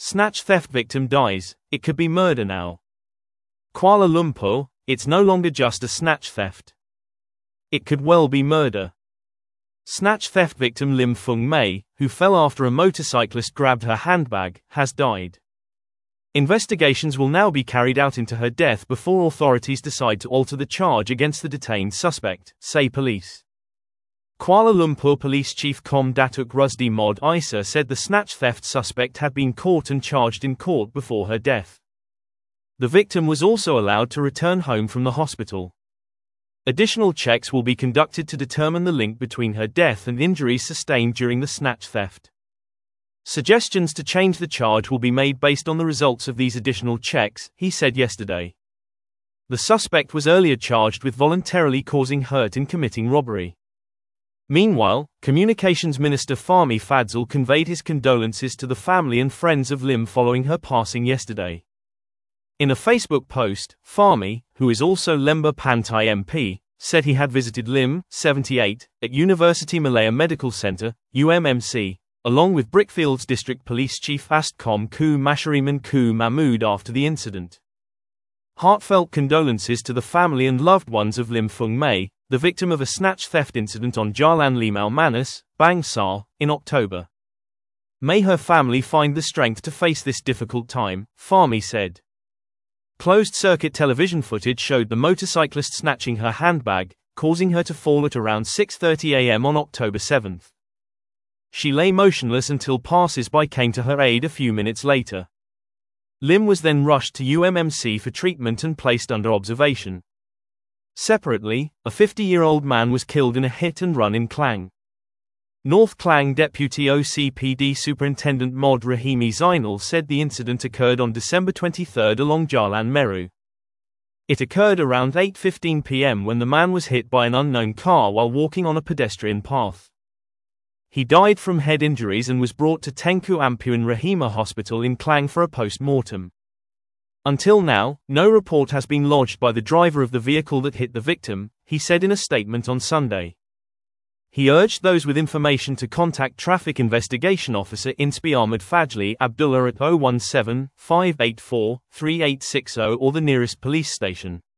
Snatch theft victim dies, it could be murder now. Kuala Lumpur, it's no longer just a snatch theft. It could well be murder. Snatch theft victim Lim Fung Mei, who fell after a motorcyclist grabbed her handbag, has died. Investigations will now be carried out into her death before authorities decide to alter the charge against the detained suspect, say police. Kuala Lumpur Police Chief Com Datuk Rusdi Mod Isa said the snatch theft suspect had been caught and charged in court before her death. The victim was also allowed to return home from the hospital. Additional checks will be conducted to determine the link between her death and injuries sustained during the snatch theft. Suggestions to change the charge will be made based on the results of these additional checks, he said yesterday. The suspect was earlier charged with voluntarily causing hurt in committing robbery. Meanwhile, Communications Minister Fahmi Fadzal conveyed his condolences to the family and friends of Lim following her passing yesterday. In a Facebook post, Fahmi, who is also Lembah Pantai MP, said he had visited Lim, 78, at University Malaya Medical Centre, UMMC, along with Brickfields District Police Chief Astcom Ku Mashariman Ku Mahmood after the incident. Heartfelt condolences to the family and loved ones of Lim Fung Mei, the victim of a snatch theft incident on Jalan Limau Manis, Bangsar, in October. May her family find the strength to face this difficult time, Fahmi said. Closed-circuit television footage showed the motorcyclist snatching her handbag, causing her to fall at around 6:30 a.m. on October 7. She lay motionless until passers-by came to her aid a few minutes later. Lim was then rushed to UMMC for treatment and placed under observation. Separately, a 50-year-old man was killed in a hit-and-run in Klang. North Klang Deputy OCPD Superintendent Mod Rahimi Zainal said the incident occurred on December 23 along Jalan Meru. It occurred around 8:15 p.m. when the man was hit by an unknown car while walking on a pedestrian path. He died from head injuries and was brought to Tengku Ampuan Rahimah Hospital in Klang for a post-mortem. Until now, no report has been lodged by the driver of the vehicle that hit the victim, he said in a statement on Sunday. He urged those with information to contact Traffic Investigation Officer Inspi Ahmad Fajli Abdullah at 017-584-3860 or the nearest police station.